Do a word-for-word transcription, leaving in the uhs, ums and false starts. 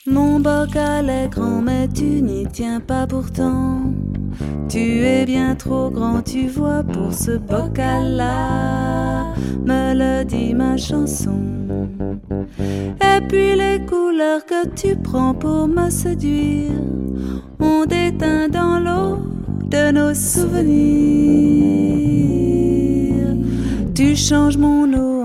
Mon bocal est grand mais tu n'y tiens pas pourtant. Tu es bien trop grand, tu vois, pour ce bocal-là, me le dit ma chanson. Et puis les couleurs que tu prends pour me séduire ont déteint dans l'eau de nos souvenirs. Tu changes mon eau